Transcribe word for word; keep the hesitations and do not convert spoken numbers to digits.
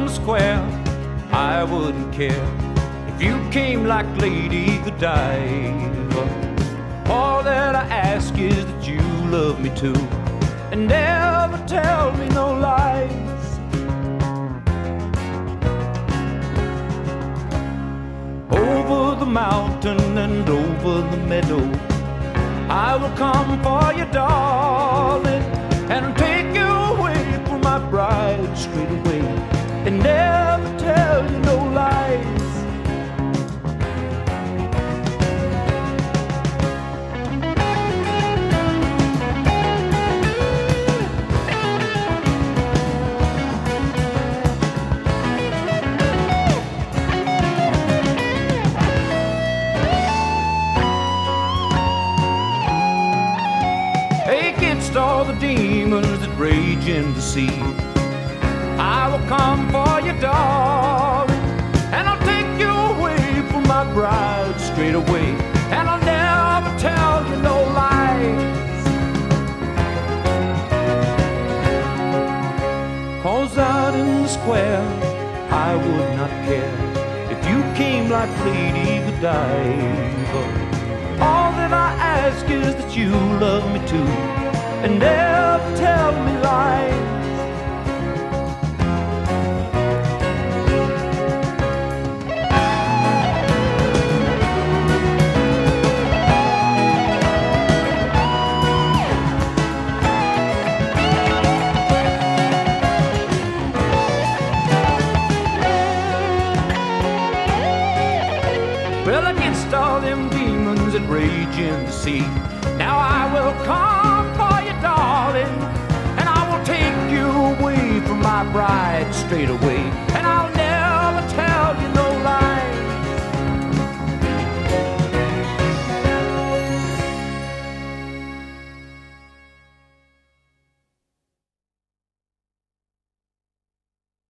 the square, I wouldn't care if you came like Lady Godiva. All that I ask is that you love me too, and never tell me no lies. Over the mountain and over the meadow, I will come for you, darling, and take you away from my bride straight away, and never tell you no lies. Against all the demons that rage in the sea, I will come for you, darling, and I'll take you away from my bride straight away, and I'll never tell you no lies. 'Cause out in the square, I would not care if you came like Lady Godiva. All that I ask is that you love me too, and never tell me lies. Well, against all them demons that rage in the sea, now I will come for you, darling, and I will take you away from my bride straight away, and